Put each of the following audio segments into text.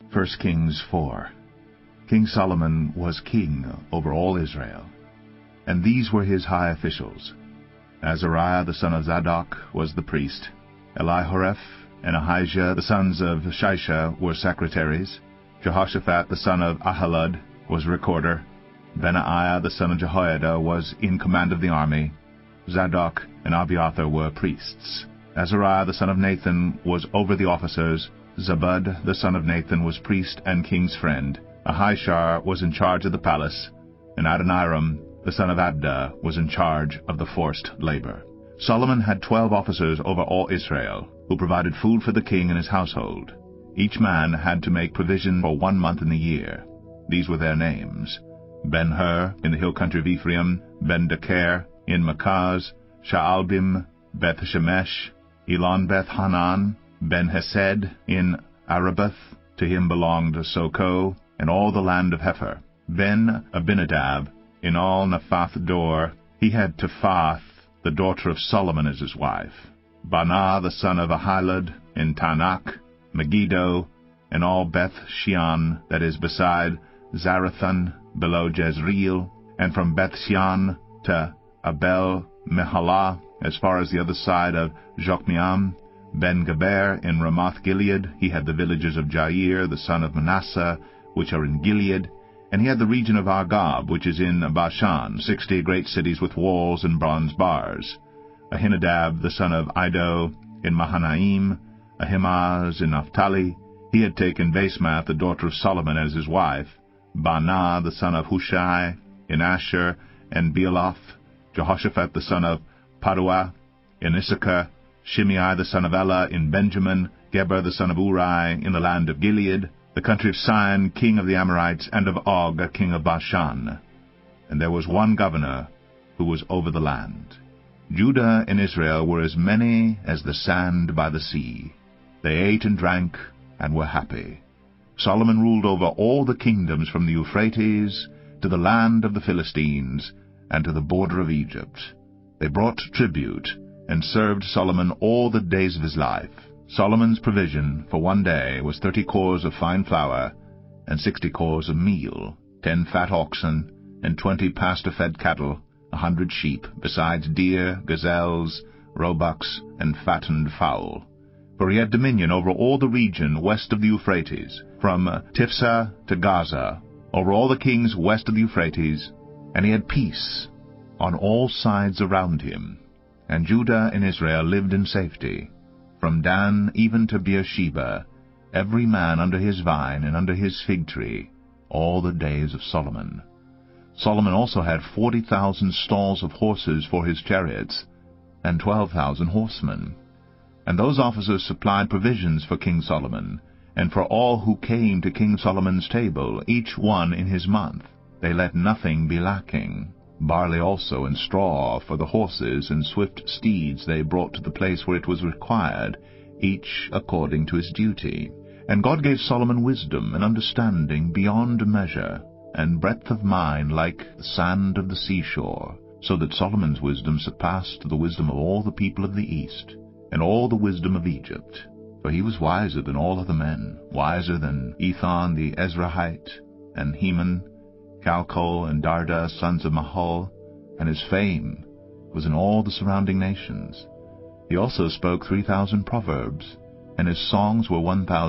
1 Kings 4. King Solomon was king over all Israel, and these were his high officials. Azariah the son of Zadok was the priest. Elihoreph and Ahijah the sons of Shisha were secretaries. Jehoshaphat the son of Ahilud was recorder. Benaiah the son of Jehoiada was in command of the army. Zadok and Abiathar were priests. Azariah the son of Nathan was over the officers. Zabud the son of Nathan was priest and king's friend. Ahishar was in charge of the palace, and Adoniram the son of Abda was in charge of the forced labor. Solomon had 12 officers over all Israel, who provided food for the king and his household. Each man had to make provision for 1 month in the year. These were their names: Ben-Hur in the hill country of Ephraim, Ben-Deker in Makaz, Shaalbim, Beth-Shemesh, Elon-Beth-Hanan, Ben-Hesed in Arabath, to him belonged Soko, and all the land of Hepher. Ben-Abinadab in all-Naphath Dor, he had Tephath, the daughter of Solomon, as his wife. Banah the son of Ahilud in Tanakh, Megiddo, and all Beth-Shean, that is beside Zarethan, below Jezreel, and from Beth-Shean to Abel-Mehalah, as far as the other side of Jokmeam. Ben-Geber in Ramoth-Gilead, he had the villages of Jair, the son of Manasseh, which are in Gilead, and he had the region of Argob, which is in Bashan, 60 great cities with walls and bronze bars. Ahinadab, the son of Iddo, in Mahanaim. Ahimaaz in Naphtali, he had taken Basemath, the daughter of Solomon, as his wife. Baanah, the son of Hushai, in Asher, and Bealoth. Jehoshaphat, the son of Paduah, in Issachar. Shimei, the son of Elah, in Benjamin. Geber, the son of Uri, in the land of Gilead, the country of Sihon, king of the Amorites, and of Og, king of Bashan. And there was one governor who was over the land. Judah and Israel were as many as the sand by the sea. They ate and drank and were happy. Solomon ruled over all the kingdoms from the Euphrates to the land of the Philistines and to the border of Egypt. They brought tribute and served Solomon all the days of his life. Solomon's provision for 1 day was 30 cors of fine flour and 60 cors of meal, 10 fat oxen, and 20 pasture-fed cattle, 100 sheep, besides deer, gazelles, roebucks, and fattened fowl. For he had dominion over all the region west of the Euphrates, from Tiphsah to Gaza, over all the kings west of the Euphrates, and he had peace on all sides around him. And Judah and Israel lived in safety, from Dan even to Beersheba, every man under his vine and under his fig tree, all the days of Solomon. Solomon also had 40,000 stalls of horses for his chariots, and 12,000 horsemen. And those officers supplied provisions for King Solomon, and for all who came to King Solomon's table, each one in his month. They let nothing be lacking. Barley also and straw for the horses, and swift steeds they brought to the place where it was required, each according to his duty. And God gave Solomon wisdom and understanding beyond measure, and breadth of mind like the sand of the seashore, so that Solomon's wisdom surpassed the wisdom of all the people of the east, and all the wisdom of Egypt. For he was wiser than all other men, wiser than Ethan the Ezrahite, and Heman, Calcol, and Darda, sons of Mahol, and his fame was in all the surrounding nations. He also spoke 3,000 proverbs, and his songs were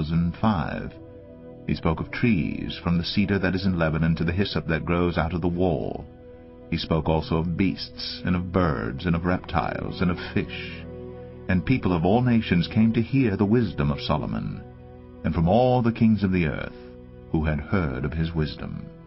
1,005. He spoke of trees, from the cedar that is in Lebanon to the hyssop that grows out of the wall. He spoke also of beasts, and of birds, and of reptiles, and of fish. And people of all nations came to hear the wisdom of Solomon, and from all the kings of the earth, who had heard of his wisdom.